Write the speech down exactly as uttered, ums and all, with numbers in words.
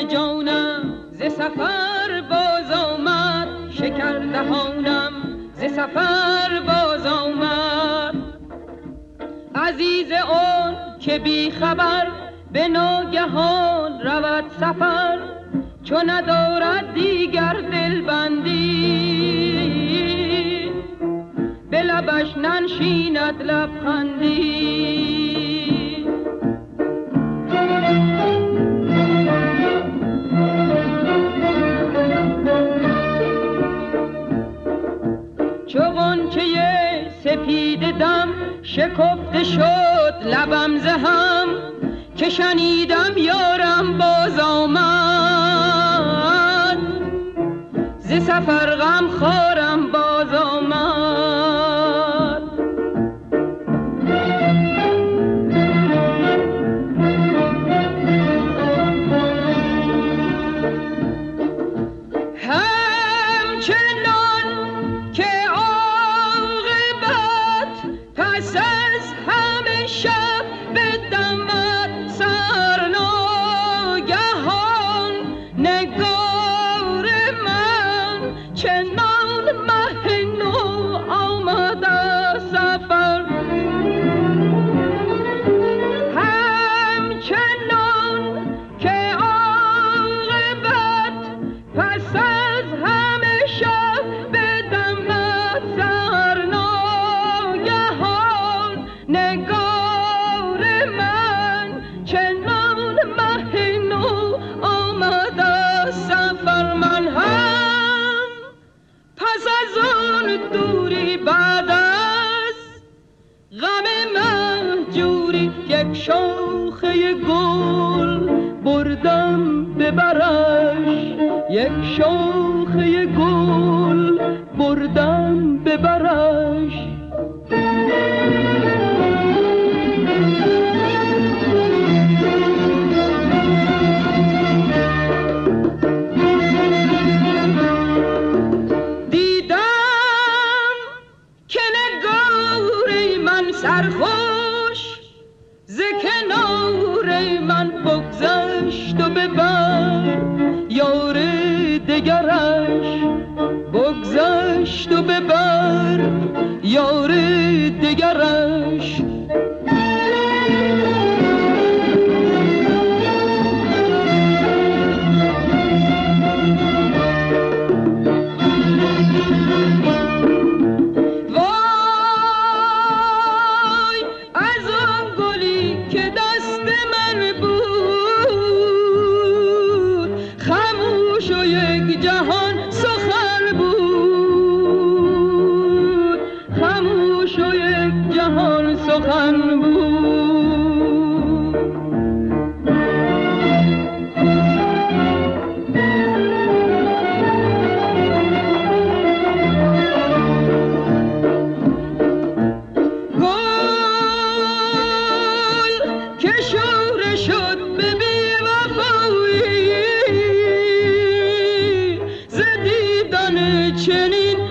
که جانم ز سفر باز آمد، شکر دهانم ز سفر باز آمد. عزیز اون که بی خبر به ناگهان رود سفر، چون ندارد دیگر دلبندی، به لبش ننشیند لبخندی. چو غنچه سپید دم شکفته شد لبم ز هم، که شنیدم یارم باز آمد، ز سفر غم خارم باز آمد. همچنان که عاقبت پس از همه شب بدمد سرناگهان، نگار من چنان مه نو آمد از سفر. همچنان که عاقبت پس از همه شب بدمد سرناگهان، نگار من چنان مه نو آمد از سفر. من هم پس از آن دوری بعد از غم مهجوری، یک شاخه گل بردم به برش، یک شاخه گل بردم به برش. دیدم که نگار من سرخوش ز کنار من بگذشت و به بر یار دگرش، بگذشت و به بر یار دگرش. وای از آن گلی که دست من بود، خاموش و یک جهان سخن بود، خاموش و یک جهان سخن بود. چنین